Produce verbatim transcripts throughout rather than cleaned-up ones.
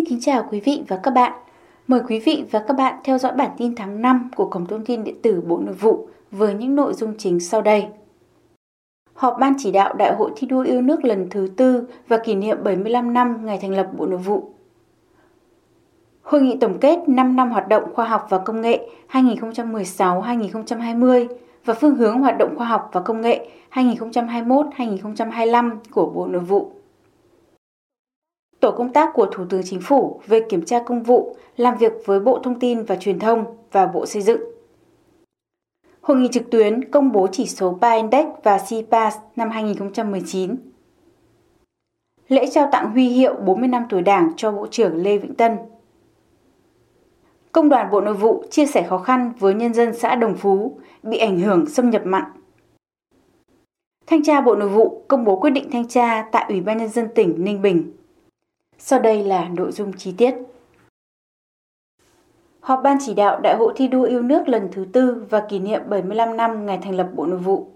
Xin kính chào quý vị và các bạn. Mời quý vị và các bạn theo dõi bản tin tháng năm của Cổng Thông tin Điện tử Bộ Nội vụ với những nội dung chính sau đây. Họp Ban chỉ đạo Đại hội thi đua yêu nước lần thứ tư và kỷ niệm bảy mươi lăm năm ngày thành lập Bộ Nội vụ. Hội nghị tổng kết năm năm hoạt động khoa học và công nghệ hai nghìn không trăm mười sáu đến hai nghìn không trăm hai mươi và phương hướng hoạt động khoa học và công nghệ hai nghìn không trăm hai mươi mốt đến hai nghìn không trăm hai mươi lăm của Bộ Nội vụ. Tổ công tác của Thủ tướng Chính phủ về kiểm tra công vụ làm việc với Bộ Thông tin và Truyền thông và Bộ Xây dựng. Hội nghị trực tuyến công bố chỉ số pê a Index và xê pê a ét năm hai nghìn không trăm mười chín. Lễ trao tặng huy hiệu bốn mươi năm tuổi Đảng cho Bộ trưởng Lê Vĩnh Tân. Công đoàn Bộ Nội vụ chia sẻ khó khăn với nhân dân xã Đồng Phú bị ảnh hưởng xâm nhập mặn. Thanh tra Bộ Nội vụ công bố quyết định thanh tra tại Ủy ban Nhân dân tỉnh Ninh Bình. Sau đây là nội dung chi tiết. Họp Ban chỉ đạo Đại hội thi đua yêu nước lần thứ tư và kỷ niệm bảy mươi lăm năm ngày thành lập Bộ Nội vụ.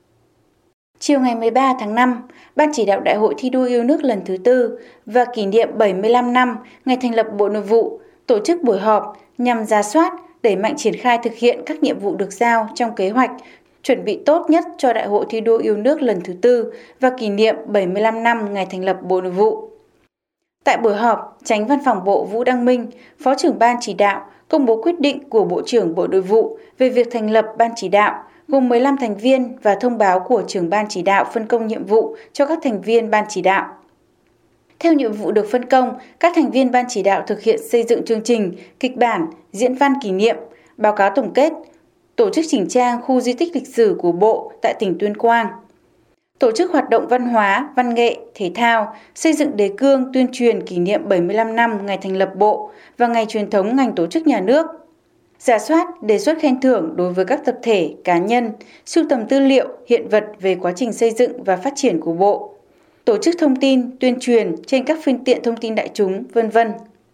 Chiều ngày mười ba tháng năm, Ban chỉ đạo Đại hội thi đua yêu nước lần thứ tư và kỷ niệm bảy mươi lăm năm ngày thành lập Bộ Nội vụ tổ chức buổi họp nhằm rà soát, đẩy mạnh triển khai thực hiện các nhiệm vụ được giao trong kế hoạch, chuẩn bị tốt nhất cho Đại hội thi đua yêu nước lần thứ tư và kỷ niệm bảy mươi lăm năm ngày thành lập Bộ Nội vụ. Tại buổi họp, Chánh Văn phòng Bộ Vũ Đăng Minh, Phó trưởng Ban chỉ đạo, công bố quyết định của Bộ trưởng Bộ Nội vụ về việc thành lập Ban chỉ đạo, gồm mười lăm thành viên và thông báo của trưởng Ban chỉ đạo phân công nhiệm vụ cho các thành viên Ban chỉ đạo. Theo nhiệm vụ được phân công, các thành viên Ban chỉ đạo thực hiện xây dựng chương trình, kịch bản, diễn văn kỷ niệm, báo cáo tổng kết, tổ chức chỉnh trang khu di tích lịch sử của Bộ tại tỉnh Tuyên Quang, tổ chức hoạt động văn hóa, văn nghệ, thể thao, xây dựng đề cương tuyên truyền kỷ niệm bảy mươi lăm năm ngày thành lập Bộ và ngày truyền thống ngành tổ chức nhà nước, rà soát, đề xuất khen thưởng đối với các tập thể, cá nhân, sưu tầm tư liệu, hiện vật về quá trình xây dựng và phát triển của Bộ, tổ chức thông tin, tuyên truyền trên các phương tiện thông tin đại chúng, vân vân.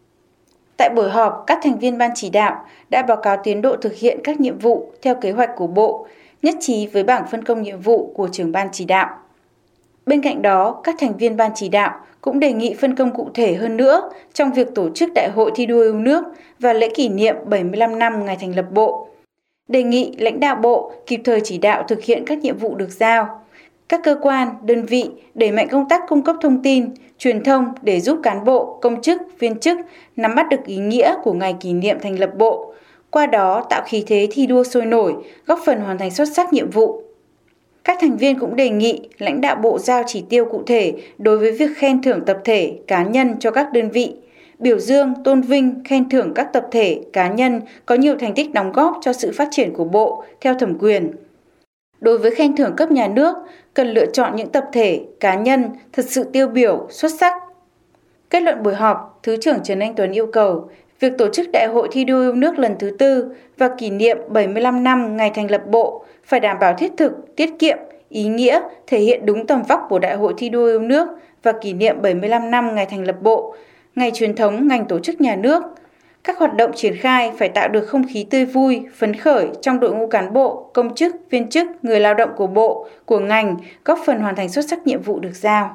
Tại buổi họp, các thành viên Ban chỉ đạo đã báo cáo tiến độ thực hiện các nhiệm vụ theo kế hoạch của Bộ, nhất trí với bảng phân công nhiệm vụ của trưởng Ban chỉ đạo. Bên cạnh đó, các thành viên Ban chỉ đạo cũng đề nghị phân công cụ thể hơn nữa trong việc tổ chức Đại hội thi đua yêu nước và lễ kỷ niệm bảy mươi lăm năm ngày thành lập Bộ. Đề nghị lãnh đạo Bộ kịp thời chỉ đạo thực hiện các nhiệm vụ được giao. Các cơ quan, đơn vị đẩy mạnh công tác cung cấp thông tin, truyền thông để giúp cán bộ, công chức, viên chức nắm bắt được ý nghĩa của ngày kỷ niệm thành lập Bộ, qua đó tạo khí thế thi đua sôi nổi, góp phần hoàn thành xuất sắc nhiệm vụ. Các thành viên cũng đề nghị lãnh đạo Bộ giao chỉ tiêu cụ thể đối với việc khen thưởng tập thể, cá nhân cho các đơn vị, biểu dương, tôn vinh, khen thưởng các tập thể, cá nhân có nhiều thành tích đóng góp cho sự phát triển của Bộ theo thẩm quyền. Đối với khen thưởng cấp nhà nước, cần lựa chọn những tập thể, cá nhân thật sự tiêu biểu, xuất sắc. Kết luận buổi họp, Thứ trưởng Trần Anh Tuấn yêu cầu việc tổ chức Đại hội thi đua yêu nước lần thứ tư và kỷ niệm bảy mươi lăm năm ngày thành lập Bộ phải đảm bảo thiết thực, tiết kiệm, ý nghĩa, thể hiện đúng tầm vóc của Đại hội thi đua yêu nước và kỷ niệm bảy mươi lăm năm ngày thành lập Bộ, ngày truyền thống ngành tổ chức nhà nước. Các hoạt động triển khai phải tạo được không khí tươi vui, phấn khởi trong đội ngũ cán bộ, công chức, viên chức, người lao động của Bộ, của ngành, góp phần hoàn thành xuất sắc nhiệm vụ được giao.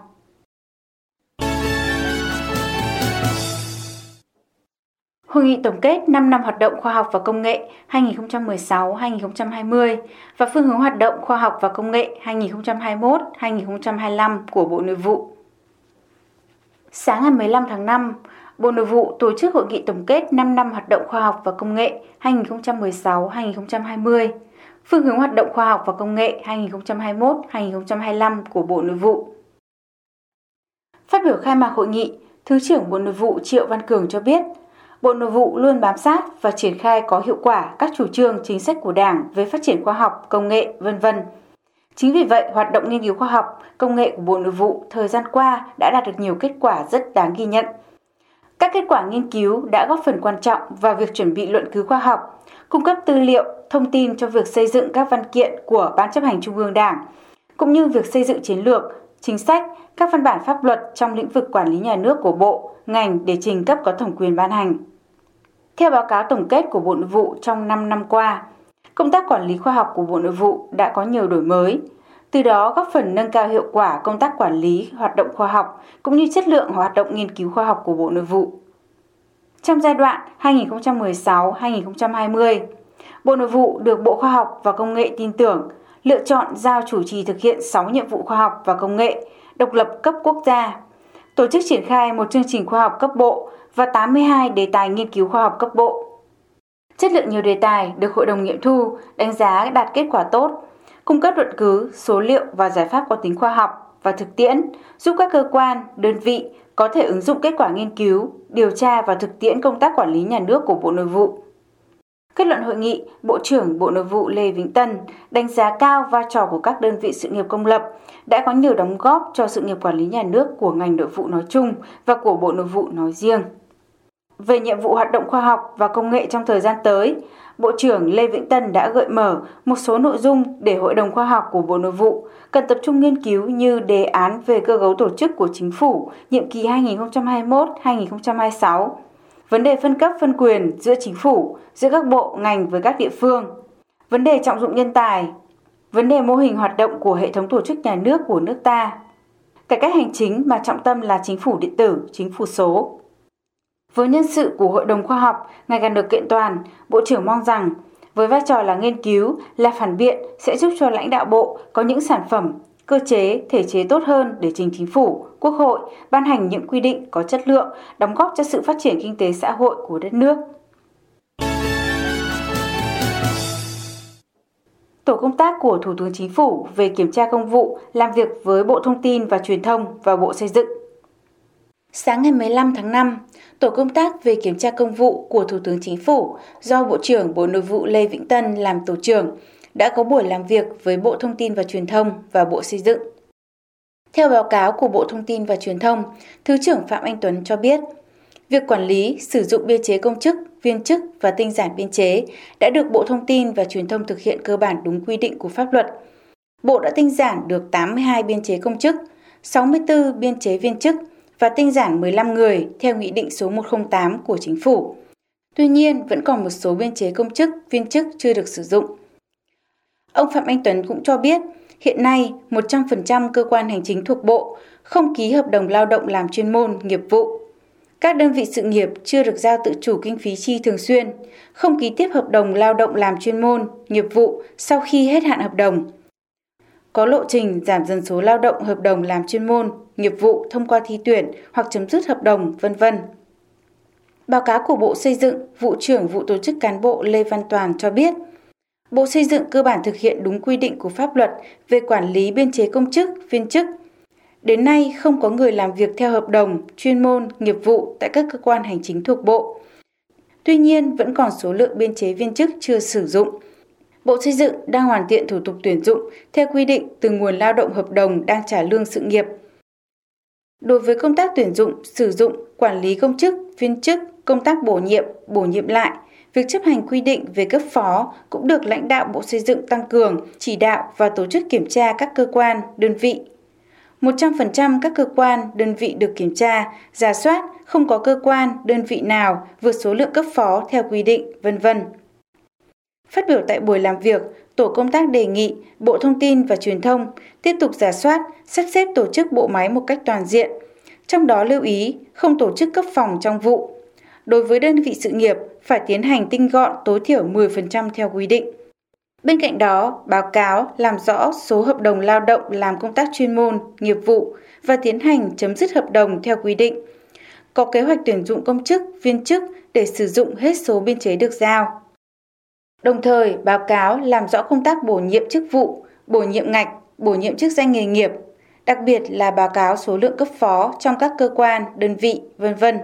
Hội nghị tổng kết năm năm hoạt động khoa học và công nghệ hai nghìn không trăm mười sáu đến hai nghìn không trăm hai mươi và phương hướng hoạt động khoa học và công nghệ hai nghìn không trăm hai mươi mốt đến hai nghìn không trăm hai mươi lăm của Bộ Nội vụ. Sáng ngày mười lăm tháng năm, Bộ Nội vụ tổ chức hội nghị tổng kết năm năm hoạt động khoa học và công nghệ hai nghìn không trăm mười sáu đến hai nghìn không trăm hai mươi, phương hướng hoạt động khoa học và công nghệ hai nghìn không trăm hai mươi mốt đến hai nghìn không trăm hai mươi lăm của Bộ Nội vụ. Phát biểu khai mạc hội nghị, Thứ trưởng Bộ Nội vụ Triệu Văn Cường cho biết, Bộ Nội vụ luôn bám sát và triển khai có hiệu quả các chủ trương chính sách của Đảng về phát triển khoa học, công nghệ, vân vân. Chính vì vậy, hoạt động nghiên cứu khoa học, công nghệ của Bộ Nội vụ thời gian qua đã đạt được nhiều kết quả rất đáng ghi nhận. Các kết quả nghiên cứu đã góp phần quan trọng vào việc chuẩn bị luận cứ khoa học, cung cấp tư liệu, thông tin cho việc xây dựng các văn kiện của Ban chấp hành Trung ương Đảng, cũng như việc xây dựng chiến lược, chính sách, các văn bản pháp luật trong lĩnh vực quản lý nhà nước của Bộ, ngành để trình cấp có thẩm quyền ban hành. Theo báo cáo tổng kết của Bộ Nội vụ trong năm năm qua, công tác quản lý khoa học của Bộ Nội vụ đã có nhiều đổi mới, từ đó góp phần nâng cao hiệu quả công tác quản lý hoạt động khoa học cũng như chất lượng hoạt động nghiên cứu khoa học của Bộ Nội vụ. Trong giai đoạn hai nghìn không trăm mười sáu đến hai nghìn không trăm hai mươi, Bộ Nội vụ được Bộ Khoa học và Công nghệ tin tưởng, lựa chọn giao chủ trì thực hiện sáu nhiệm vụ khoa học và công nghệ độc lập cấp quốc gia, tổ chức triển khai một chương trình khoa học cấp bộ và tám mươi hai đề tài nghiên cứu khoa học cấp bộ. Chất lượng nhiều đề tài được Hội đồng nghiệm thu đánh giá đạt kết quả tốt, cung cấp luận cứ, số liệu và giải pháp có tính khoa học và thực tiễn, giúp các cơ quan, đơn vị có thể ứng dụng kết quả nghiên cứu, điều tra và thực tiễn công tác quản lý nhà nước của Bộ Nội vụ. Kết luận hội nghị, Bộ trưởng Bộ Nội vụ Lê Vĩnh Tân đánh giá cao vai trò của các đơn vị sự nghiệp công lập đã có nhiều đóng góp cho sự nghiệp quản lý nhà nước của ngành nội vụ nói chung và của Bộ Nội vụ nói riêng. Về nhiệm vụ hoạt động khoa học và công nghệ trong thời gian tới, Bộ trưởng Lê Vĩnh Tân đã gợi mở một số nội dung để Hội đồng khoa học của Bộ Nội vụ cần tập trung nghiên cứu như đề án về cơ cấu tổ chức của Chính phủ nhiệm kỳ hai nghìn không trăm hai mươi mốt đến hai nghìn không trăm hai mươi sáu, vấn đề phân cấp phân quyền giữa Chính phủ, giữa các bộ, ngành với các địa phương, vấn đề trọng dụng nhân tài, vấn đề mô hình hoạt động của hệ thống tổ chức nhà nước của nước ta, cải cách hành chính mà trọng tâm là chính phủ điện tử, chính phủ số. Với nhân sự của Hội đồng khoa học ngày càng được kiện toàn, Bộ trưởng mong rằng với vai trò là nghiên cứu, là phản biện sẽ giúp cho lãnh đạo Bộ có những sản phẩm, cơ chế, thể chế tốt hơn để trình Chính phủ, Quốc hội ban hành những quy định có chất lượng, đóng góp cho sự phát triển kinh tế xã hội của đất nước. Tổ công tác của Thủ tướng Chính phủ về kiểm tra công vụ làm việc với Bộ Thông tin và Truyền thông và Bộ Xây dựng. Sáng ngày mười lăm tháng năm, Tổ công tác về kiểm tra công vụ của Thủ tướng Chính phủ do Bộ trưởng Bộ Nội vụ Lê Vĩnh Tân làm tổ trưởng đã có buổi làm việc với Bộ Thông tin và Truyền thông và Bộ Xây dựng. Theo báo cáo của Bộ Thông tin và Truyền thông, Thứ trưởng Phạm Anh Tuấn cho biết, việc quản lý, sử dụng biên chế công chức, viên chức và tinh giản biên chế đã được Bộ Thông tin và Truyền thông thực hiện cơ bản đúng quy định của pháp luật. Bộ đã tinh giản được tám mươi hai biên chế công chức, sáu mươi tư biên chế viên chức và tinh giản mười lăm người theo Nghị định số một không tám của Chính phủ. Tuy nhiên, vẫn còn một số biên chế công chức, viên chức chưa được sử dụng. Ông Phạm Anh Tuấn cũng cho biết, hiện nay một trăm phần trăm cơ quan hành chính thuộc Bộ không ký hợp đồng lao động làm chuyên môn, nghiệp vụ. Các đơn vị sự nghiệp chưa được giao tự chủ kinh phí chi thường xuyên, không ký tiếp hợp đồng lao động làm chuyên môn, nghiệp vụ sau khi hết hạn hợp đồng. Có lộ trình giảm dần số lao động hợp đồng làm chuyên môn, nghiệp vụ thông qua thi tuyển hoặc chấm dứt hợp đồng, vân vân. Báo cáo của Bộ Xây dựng, Vụ trưởng Vụ Tổ chức Cán bộ Lê Văn Toàn cho biết, Bộ Xây dựng cơ bản thực hiện đúng quy định của pháp luật về quản lý biên chế công chức, viên chức. Đến nay không có người làm việc theo hợp đồng, chuyên môn, nghiệp vụ tại các cơ quan hành chính thuộc Bộ. Tuy nhiên, vẫn còn số lượng biên chế viên chức chưa sử dụng. Bộ Xây dựng đang hoàn thiện thủ tục tuyển dụng theo quy định từ nguồn lao động hợp đồng đang trả lương sự nghiệp. Đối với công tác tuyển dụng, sử dụng, quản lý công chức, viên chức, công tác bổ nhiệm, bổ nhiệm lại, việc chấp hành quy định về cấp phó cũng được lãnh đạo Bộ Xây dựng tăng cường, chỉ đạo và tổ chức kiểm tra các cơ quan, đơn vị. một trăm phần trăm các cơ quan, đơn vị được kiểm tra, rà soát, không có cơ quan, đơn vị nào vượt số lượng cấp phó theo quy định, vân vân. Phát biểu tại buổi làm việc, Tổ công tác đề nghị Bộ Thông tin và Truyền thông tiếp tục rà soát, sắp xếp tổ chức bộ máy một cách toàn diện, trong đó lưu ý không tổ chức cấp phòng trong vụ. Đối với đơn vị sự nghiệp, phải tiến hành tinh gọn tối thiểu mười phần trăm theo quy định. Bên cạnh đó, báo cáo làm rõ số hợp đồng lao động làm công tác chuyên môn, nghiệp vụ và tiến hành chấm dứt hợp đồng theo quy định. Có kế hoạch tuyển dụng công chức, viên chức để sử dụng hết số biên chế được giao. Đồng thời, báo cáo làm rõ công tác bổ nhiệm chức vụ, bổ nhiệm ngạch, bổ nhiệm chức danh nghề nghiệp, đặc biệt là báo cáo số lượng cấp phó trong các cơ quan, đơn vị, vân vân.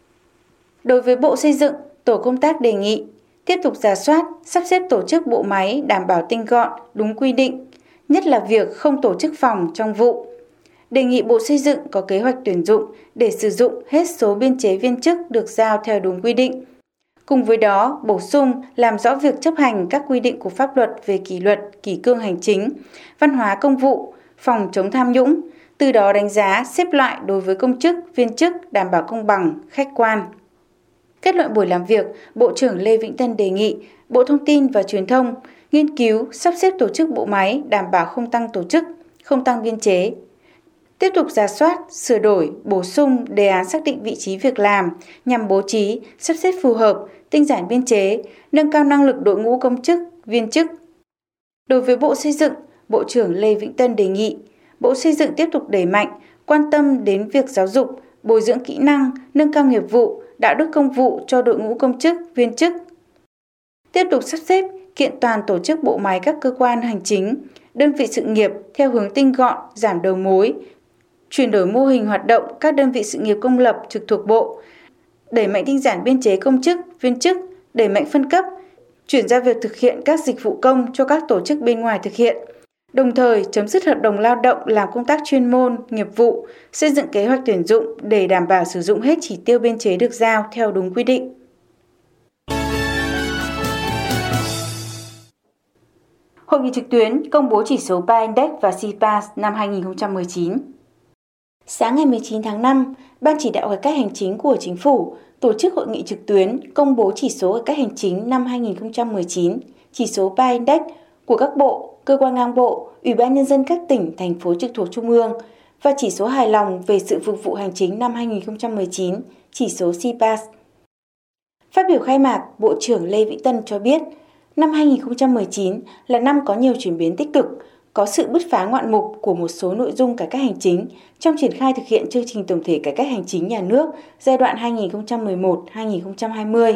Đối với Bộ Xây dựng, Tổ công tác đề nghị tiếp tục rà soát, sắp xếp tổ chức bộ máy đảm bảo tinh gọn, đúng quy định, nhất là việc không tổ chức phòng trong vụ. Đề nghị Bộ Xây dựng có kế hoạch tuyển dụng để sử dụng hết số biên chế viên chức được giao theo đúng quy định. Cùng với đó, bổ sung làm rõ việc chấp hành các quy định của pháp luật về kỷ luật, kỷ cương hành chính, văn hóa công vụ, phòng chống tham nhũng, từ đó đánh giá, xếp loại đối với công chức, viên chức đảm bảo công bằng, khách quan. Kết luận buổi làm việc, Bộ trưởng Lê Vĩnh Tân đề nghị Bộ Thông tin và Truyền thông nghiên cứu sắp xếp tổ chức bộ máy đảm bảo không tăng tổ chức, không tăng biên chế. Tiếp tục rà soát, sửa đổi, bổ sung đề án xác định vị trí việc làm nhằm bố trí, sắp xếp phù hợp, tinh giản biên chế, nâng cao năng lực đội ngũ công chức, viên chức. Đối với Bộ Xây dựng, Bộ trưởng Lê Vĩnh Tân đề nghị Bộ Xây dựng tiếp tục đẩy mạnh, quan tâm đến việc giáo dục, bồi dưỡng kỹ năng, nâng cao nghiệp vụ, đạo đức công vụ cho đội ngũ công chức, viên chức. Tiếp tục sắp xếp, kiện toàn tổ chức bộ máy các cơ quan hành chính, đơn vị sự nghiệp theo hướng tinh gọn, giảm đầu mối, chuyển đổi mô hình hoạt động các đơn vị sự nghiệp công lập trực thuộc Bộ, đẩy mạnh tinh giản biên chế công chức, viên chức, đẩy mạnh phân cấp, chuyển giao việc thực hiện các dịch vụ công cho các tổ chức bên ngoài thực hiện, đồng thời chấm dứt hợp đồng lao động làm công tác chuyên môn, nghiệp vụ, xây dựng kế hoạch tuyển dụng để đảm bảo sử dụng hết chỉ tiêu biên chế được giao theo đúng quy định. Hội nghị trực tuyến công bố chỉ số pê a Index và xê pê a ét năm hai nghìn không trăm mười chín. Sáng ngày mười chín tháng năm, Ban chỉ đạo cải cách hành chính của Chính phủ tổ chức hội nghị trực tuyến công bố chỉ số cải cách hành chính năm hai nghìn không trăm mười chín, chỉ số pê a Index của các bộ, cơ quan ngang bộ, Ủy ban Nhân dân các tỉnh, thành phố trực thuộc Trung ương và chỉ số hài lòng về sự phục vụ hành chính năm hai nghìn không trăm mười chín, chỉ số xê pê a ét. Phát biểu khai mạc, Bộ trưởng Lê Vĩnh Tân cho biết, năm hai nghìn không trăm mười chín là năm có nhiều chuyển biến tích cực, có sự bứt phá ngoạn mục của một số nội dung cải cách hành chính trong triển khai thực hiện chương trình tổng thể cải cách hành chính nhà nước giai đoạn hai nghìn không trăm mười một đến hai nghìn không trăm hai mươi.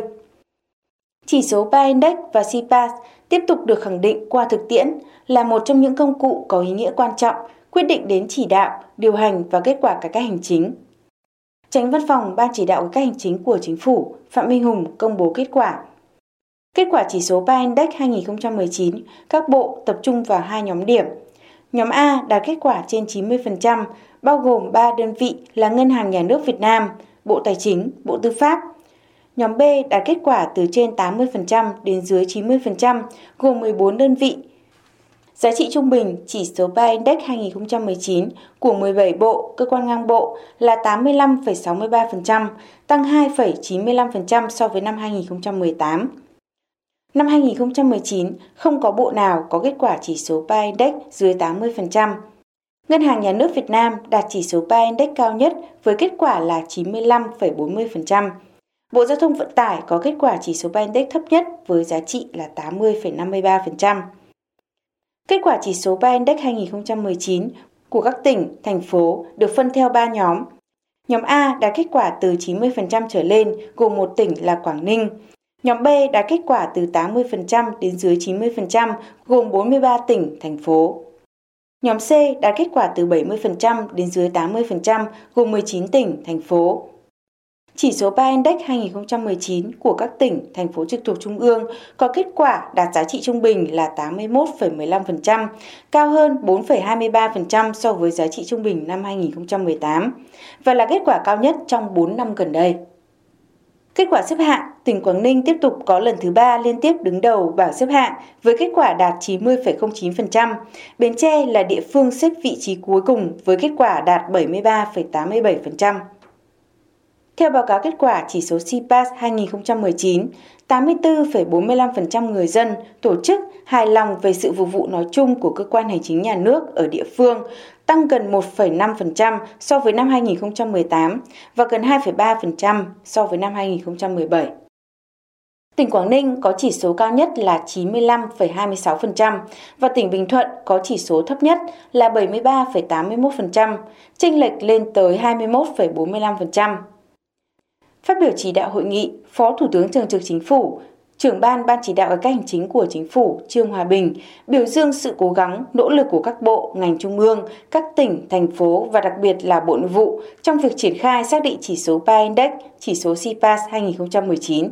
Chỉ số pê a Index và xê pê a ét tiếp tục được khẳng định qua thực tiễn là một trong những công cụ có ý nghĩa quan trọng quyết định đến chỉ đạo, điều hành và kết quả cải cách hành chính. Chánh Văn phòng Ban chỉ đạo cải cách hành chính của Chính phủ Phạm Minh Hùng công bố kết quả. Kết quả chỉ số pê a Index hai nghìn không trăm mười chín, các bộ tập trung vào hai nhóm điểm. Nhóm A đạt kết quả trên chín mươi phần trăm, bao gồm ba đơn vị là Ngân hàng Nhà nước Việt Nam, Bộ Tài chính, Bộ Tư pháp. Nhóm B đạt kết quả từ trên tám mươi phần trăm đến dưới chín mươi phần trăm, gồm mười bốn đơn vị. Giá trị trung bình chỉ số pê a Index hai nghìn không trăm mười chín của mười bảy bộ, cơ quan ngang bộ là tám mươi lăm phẩy sáu mươi ba phần trăm, tăng hai phẩy chín mươi lăm phần trăm so với năm hai nghìn không trăm mười tám. Năm hai nghìn không trăm mười chín, không có bộ nào có kết quả chỉ số pê a Index dưới tám mươi phần trăm. Ngân hàng Nhà nước Việt Nam đạt chỉ số pê a Index cao nhất với kết quả là chín mươi lăm phẩy bốn mươi phần trăm. Bộ Giao thông Vận tải có kết quả chỉ số pê a Index thấp nhất với giá trị là tám mươi phẩy năm mươi ba phần trăm. Kết quả chỉ số pê a Index hai nghìn không trăm mười chín của các tỉnh, thành phố được phân theo ba nhóm. Nhóm A đạt kết quả từ chín mươi phần trăm trở lên, gồm một tỉnh là Quảng Ninh. Nhóm B đạt kết quả từ tám mươi phần trăm đến dưới chín mươi phần trăm, gồm bốn mươi ba tỉnh, thành phố. Nhóm C đạt kết quả từ bảy mươi phần trăm đến dưới tám mươi phần trăm, gồm mười chín tỉnh, thành phố. Chỉ số pê a Index hai nghìn không trăm mười chín của các tỉnh, thành phố trực thuộc Trung ương có kết quả đạt giá trị trung bình là tám mươi mốt phẩy mười lăm phần trăm, cao hơn bốn phẩy hai mươi ba phần trăm so với giá trị trung bình năm hai nghìn không trăm mười tám và là kết quả cao nhất trong bốn năm gần đây. Kết quả xếp hạng, tỉnh Quảng Ninh tiếp tục có lần thứ ba liên tiếp đứng đầu bảng xếp hạng với kết quả đạt chín mươi phẩy không chín phần trăm. Bến Tre là địa phương xếp vị trí cuối cùng với kết quả đạt bảy mươi ba phẩy tám mươi bảy phần trăm. Theo báo cáo kết quả chỉ số xê pê a ét hai nghìn không trăm mười chín, tám mươi tư phẩy bốn mươi lăm phần trăm người dân, tổ chức hài lòng về sự phục vụ nói chung của cơ quan hành chính nhà nước ở địa phương, tăng gần một phẩy năm phần trăm so với năm hai nghìn không trăm mười tám và gần hai phẩy ba phần trăm so với năm hai nghìn không trăm mười bảy. Tỉnh Quảng Ninh có chỉ số cao nhất là chín mươi lăm phẩy hai mươi sáu phần trăm và tỉnh Bình Thuận có chỉ số thấp nhất là bảy mươi ba phẩy tám mươi mốt phần trăm, chênh lệch lên tới hai mươi mốt phẩy bốn mươi lăm phần trăm. Phát biểu chỉ đạo hội nghị, Phó Thủ tướng Thường trực Chính phủ, Trưởng ban Ban chỉ đạo cải cách hành chính của Chính phủ Trương Hòa Bình biểu dương sự cố gắng, nỗ lực của các bộ, ngành trung ương, các tỉnh, thành phố và đặc biệt là Bộ Nội vụ trong việc triển khai xác định chỉ số pê a Index, chỉ số xê pê a ét hai nghìn không trăm mười chín.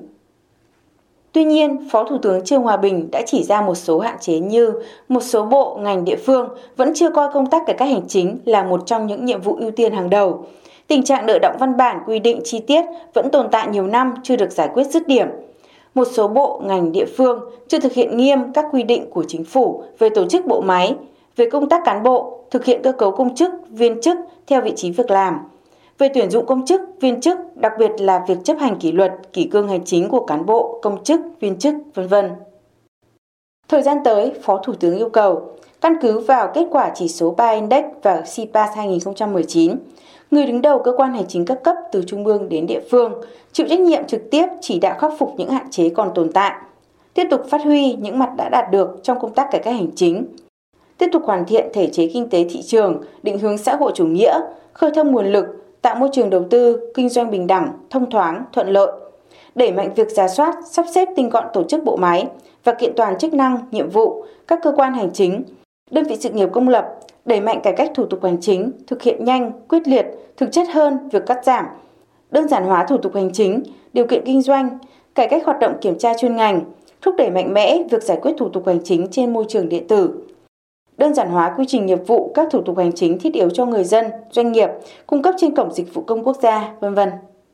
Tuy nhiên, Phó Thủ tướng Trương Hòa Bình đã chỉ ra một số hạn chế như một số bộ, ngành địa phương vẫn chưa coi công tác cải cách hành chính là một trong những nhiệm vụ ưu tiên hàng đầu. Tình trạng nợ đọng văn bản quy định chi tiết vẫn tồn tại nhiều năm chưa được giải quyết dứt điểm. Một số bộ, ngành địa phương chưa thực hiện nghiêm các quy định của Chính phủ về tổ chức bộ máy, về công tác cán bộ, thực hiện cơ cấu công chức, viên chức theo vị trí việc làm, về tuyển dụng công chức, viên chức, đặc biệt là việc chấp hành kỷ luật, kỷ cương hành chính của cán bộ, công chức, viên chức, vân vân. Thời gian tới, Phó Thủ tướng yêu cầu Căn cứ vào kết quả chỉ số pê a Index và xê pê a ét hai không một chín, người đứng đầu cơ quan hành chính các cấp từ trung ương đến địa phương chịu trách nhiệm trực tiếp chỉ đạo khắc phục những hạn chế còn tồn tại, tiếp tục phát huy những mặt đã đạt được trong công tác cải cách hành chính, tiếp tục hoàn thiện thể chế kinh tế thị trường, định hướng xã hội chủ nghĩa, khơi thông nguồn lực, tạo môi trường đầu tư, kinh doanh bình đẳng, thông thoáng, thuận lợi, đẩy mạnh việc rà soát, sắp xếp tinh gọn tổ chức bộ máy và kiện toàn chức năng, nhiệm vụ các cơ quan hành chính, đơn vị sự nghiệp công lập, đẩy mạnh cải cách thủ tục hành chính, thực hiện nhanh, quyết liệt, thực chất hơn việc cắt giảm, đơn giản hóa thủ tục hành chính, điều kiện kinh doanh, cải cách hoạt động kiểm tra chuyên ngành, thúc đẩy mạnh mẽ việc giải quyết thủ tục hành chính trên môi trường điện tử, đơn giản hóa quy trình nghiệp vụ các thủ tục hành chính thiết yếu cho người dân, doanh nghiệp, cung cấp trên cổng dịch vụ công quốc gia, vân vân.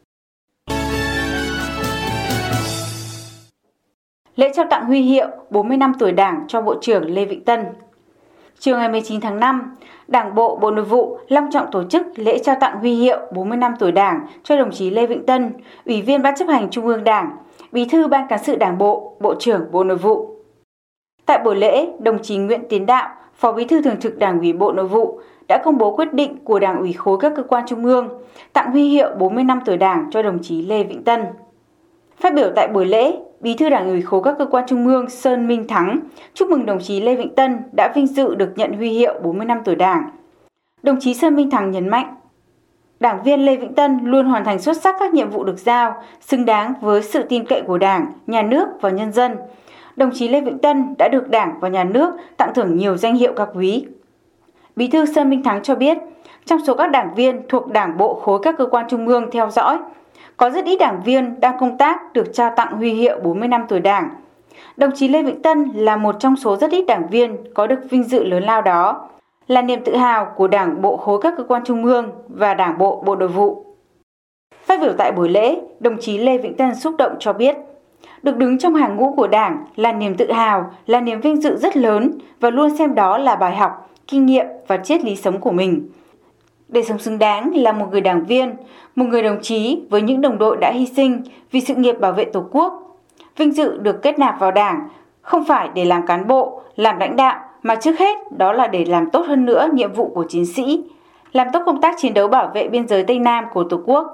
Lễ trao tặng huy hiệu bốn mươi năm tuổi Đảng cho Bộ trưởng Lê Vĩnh Tân. Chiều ngày mười chín tháng năm, Đảng bộ Bộ Nội vụ long trọng tổ chức lễ trao tặng huy hiệu bốn mươi năm tuổi Đảng cho đồng chí Lê Vĩnh Tân, Ủy viên Ban chấp hành Trung ương Đảng, Bí thư Ban Cán sự Đảng bộ, Bộ trưởng Bộ Nội vụ. Tại buổi lễ, đồng chí Nguyễn Tiến Đạo, Phó Bí thư Thường trực Đảng ủy Bộ Nội vụ đã công bố quyết định của Đảng ủy khối các cơ quan trung ương tặng huy hiệu bốn mươi năm tuổi Đảng cho đồng chí Lê Vĩnh Tân. Phát biểu tại buổi lễ, Bí thư Đảng ủy khối các cơ quan trung ương Sơn Minh Thắng chúc mừng đồng chí Lê Vĩnh Tân đã vinh dự được nhận huy hiệu bốn mươi năm tuổi Đảng. Đồng chí Sơn Minh Thắng nhấn mạnh, Đảng viên Lê Vĩnh Tân luôn hoàn thành xuất sắc các nhiệm vụ được giao, xứng đáng với sự tin cậy của Đảng, Nhà nước và nhân dân. Đồng chí Lê Vĩnh Tân đã được Đảng và Nhà nước tặng thưởng nhiều danh hiệu cao quý. Bí thư Sơn Minh Thắng cho biết, trong số các đảng viên thuộc Đảng bộ khối các cơ quan trung ương theo dõi, có rất ít đảng viên đang công tác được trao tặng huy hiệu bốn mươi năm tuổi Đảng. Đồng chí Lê Vĩnh Tân là một trong số rất ít đảng viên có được vinh dự lớn lao đó, là niềm tự hào của Đảng bộ khối các cơ quan trung ương và Đảng bộ Bộ Nội vụ. Phát biểu tại buổi lễ, đồng chí Lê Vĩnh Tân xúc động cho biết, được đứng trong hàng ngũ của Đảng là niềm tự hào, là niềm vinh dự rất lớn và luôn xem đó là bài học, kinh nghiệm và triết lý sống của mình. Để sống xứng đáng là một người đảng viên, một người đồng chí với những đồng đội đã hy sinh vì sự nghiệp bảo vệ Tổ quốc. Vinh dự được kết nạp vào Đảng không phải để làm cán bộ, làm lãnh đạo, mà trước hết đó là để làm tốt hơn nữa nhiệm vụ của chiến sĩ, làm tốt công tác chiến đấu bảo vệ biên giới Tây Nam của Tổ quốc.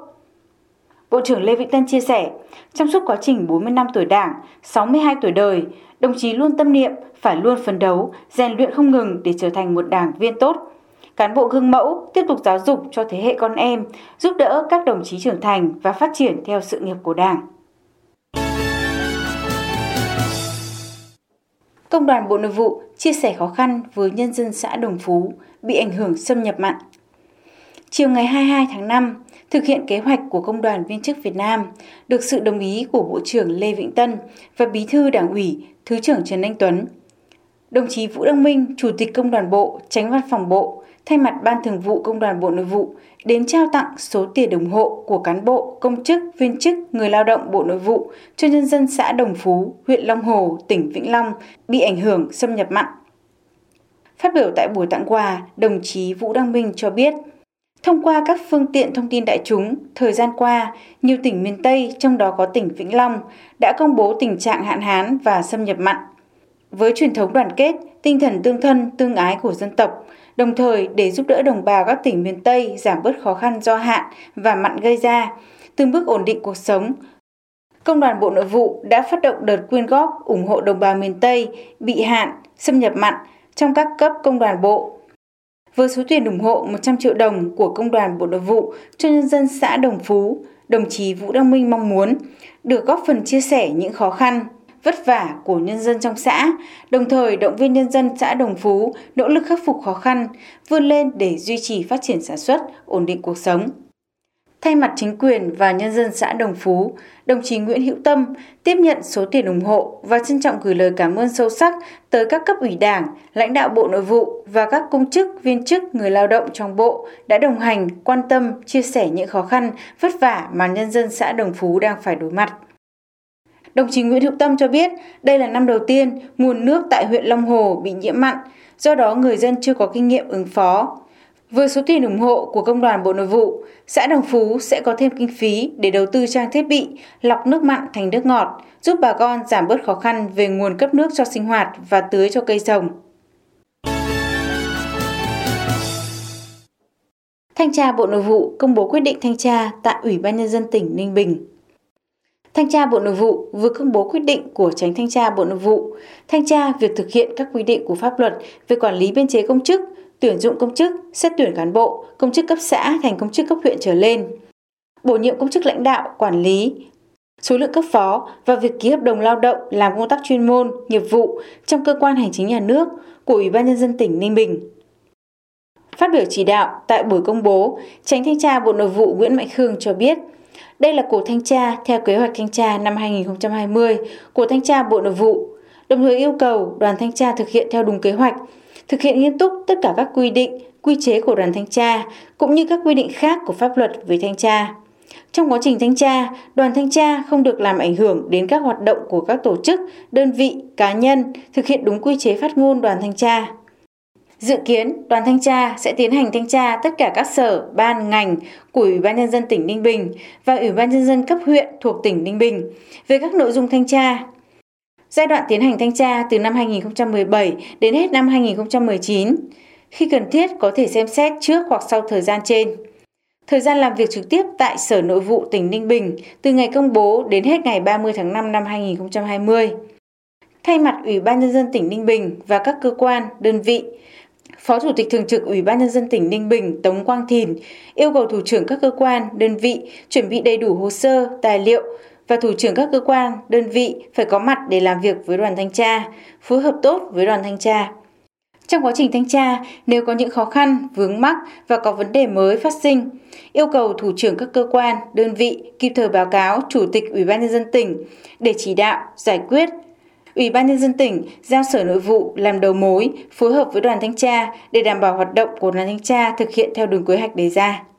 Bộ trưởng Lê Vĩnh Tân chia sẻ, trong suốt quá trình bốn mươi năm tuổi Đảng, sáu mươi hai tuổi đời, đồng chí luôn tâm niệm phải luôn phấn đấu, rèn luyện không ngừng để trở thành một đảng viên tốt, cán bộ gương mẫu, tiếp tục giáo dục cho thế hệ con em, giúp đỡ các đồng chí trưởng thành và phát triển theo sự nghiệp của Đảng. Công đoàn Bộ Nội vụ chia sẻ khó khăn với nhân dân xã Đồng Phú bị ảnh hưởng xâm nhập mặn. Chiều ngày hai mươi hai tháng năm, thực hiện kế hoạch của Công đoàn Viên chức Việt Nam, được sự đồng ý của Bộ trưởng Lê Vĩnh Tân và Bí thư Đảng ủy, Thứ trưởng Trần Anh Tuấn. Đồng chí Vũ Đăng Minh, Chủ tịch Công đoàn Bộ, Chánh Văn phòng Bộ, thay mặt Ban Thường vụ Công đoàn Bộ Nội vụ đến trao tặng số tiền ủng hộ của cán bộ, công chức, viên chức, người lao động Bộ Nội vụ cho nhân dân xã Đồng Phú, huyện Long Hồ, tỉnh Vĩnh Long bị ảnh hưởng xâm nhập mặn. Phát biểu tại buổi tặng quà, đồng chí Vũ Đăng Minh cho biết, thông qua các phương tiện thông tin đại chúng, thời gian qua, nhiều tỉnh miền Tây, trong đó có tỉnh Vĩnh Long, đã công bố tình trạng hạn hán và xâm nhập mặn. Với truyền thống đoàn kết, tinh thần tương thân, tương ái của dân tộc, đồng thời để giúp đỡ đồng bào các tỉnh miền Tây giảm bớt khó khăn do hạn và mặn gây ra, từng bước ổn định cuộc sống, Công đoàn Bộ Nội vụ đã phát động đợt quyên góp ủng hộ đồng bào miền Tây bị hạn, xâm nhập mặn trong các cấp công đoàn bộ. Với số tiền ủng hộ một trăm triệu đồng của Công đoàn Bộ Nội vụ cho nhân dân xã Đồng Phú, đồng chí Vũ Đăng Minh mong muốn được góp phần chia sẻ những khó khăn, vất vả của nhân dân trong xã, đồng thời động viên nhân dân xã Đồng Phú nỗ lực khắc phục khó khăn, vươn lên để duy trì phát triển sản xuất, ổn định cuộc sống. Thay mặt chính quyền và nhân dân xã Đồng Phú, đồng chí Nguyễn Hữu Tâm tiếp nhận số tiền ủng hộ và trân trọng gửi lời cảm ơn sâu sắc tới các cấp ủy Đảng, lãnh đạo Bộ Nội vụ và các công chức, viên chức, người lao động trong Bộ đã đồng hành, quan tâm, chia sẻ những khó khăn, vất vả mà nhân dân xã Đồng Phú đang phải đối mặt. Đồng chí Nguyễn Hữu Tâm cho biết đây là năm đầu tiên nguồn nước tại huyện Long Hồ bị nhiễm mặn, do đó người dân chưa có kinh nghiệm ứng phó. Với số tiền ủng hộ của Công đoàn Bộ Nội vụ, xã Đồng Phú sẽ có thêm kinh phí để đầu tư trang thiết bị, lọc nước mặn thành nước ngọt, giúp bà con giảm bớt khó khăn về nguồn cấp nước cho sinh hoạt và tưới cho cây trồng. Thanh tra Bộ Nội vụ công bố quyết định thanh tra tại Ủy ban Nhân dân tỉnh Ninh Bình. Thanh tra Bộ Nội vụ vừa công bố quyết định của Chánh Thanh tra Bộ Nội vụ, thanh tra việc thực hiện các quy định của pháp luật về quản lý biên chế công chức, tuyển dụng công chức, xét tuyển cán bộ, công chức cấp xã thành công chức cấp huyện trở lên, bổ nhiệm công chức lãnh đạo, quản lý, số lượng cấp phó và việc ký hợp đồng lao động làm công tác chuyên môn, nghiệp vụ trong cơ quan hành chính nhà nước của Ủy ban Nhân dân tỉnh Ninh Bình. Phát biểu chỉ đạo tại buổi công bố, Chánh Thanh tra Bộ Nội vụ Nguyễn Mạnh Khương cho biết, đây là cuộc thanh tra theo kế hoạch thanh tra năm hai nghìn không trăm hai mươi của Thanh tra Bộ Nội vụ, đồng thời yêu cầu đoàn thanh tra thực hiện theo đúng kế hoạch, thực hiện nghiêm túc tất cả các quy định, quy chế của đoàn thanh tra, cũng như các quy định khác của pháp luật về thanh tra. Trong quá trình thanh tra, đoàn thanh tra không được làm ảnh hưởng đến các hoạt động của các tổ chức, đơn vị, cá nhân, thực hiện đúng quy chế phát ngôn đoàn thanh tra. Dự kiến, đoàn thanh tra sẽ tiến hành thanh tra tất cả các sở, ban, ngành của Ủy ban Nhân dân tỉnh Ninh Bình và Ủy ban Nhân dân cấp huyện thuộc tỉnh Ninh Bình về các nội dung thanh tra. Giai đoạn tiến hành thanh tra từ năm hai nghìn không trăm mười bảy đến hết năm hai nghìn không trăm mười chín, khi cần thiết có thể xem xét trước hoặc sau thời gian trên. Thời gian làm việc trực tiếp tại Sở Nội vụ tỉnh Ninh Bình từ ngày công bố đến hết ngày ba mươi tháng năm năm hai nghìn không trăm hai mươi. Thay mặt Ủy ban Nhân dân tỉnh Ninh Bình và các cơ quan, đơn vị, Phó Chủ tịch Thường trực Ủy ban Nhân dân tỉnh Ninh Bình Tống Quang Thìn yêu cầu thủ trưởng các cơ quan, đơn vị chuẩn bị đầy đủ hồ sơ, tài liệu và thủ trưởng các cơ quan, đơn vị phải có mặt để làm việc với đoàn thanh tra, phối hợp tốt với đoàn thanh tra. Trong quá trình thanh tra, nếu có những khó khăn, vướng mắc và có vấn đề mới phát sinh, yêu cầu thủ trưởng các cơ quan, đơn vị kịp thời báo cáo Chủ tịch Ủy ban Nhân dân tỉnh để chỉ đạo, giải quyết. Ủy ban Nhân dân tỉnh giao Sở Nội vụ làm đầu mối, phối hợp với đoàn thanh tra để đảm bảo hoạt động của đoàn thanh tra thực hiện theo đúng kế hoạch đề ra.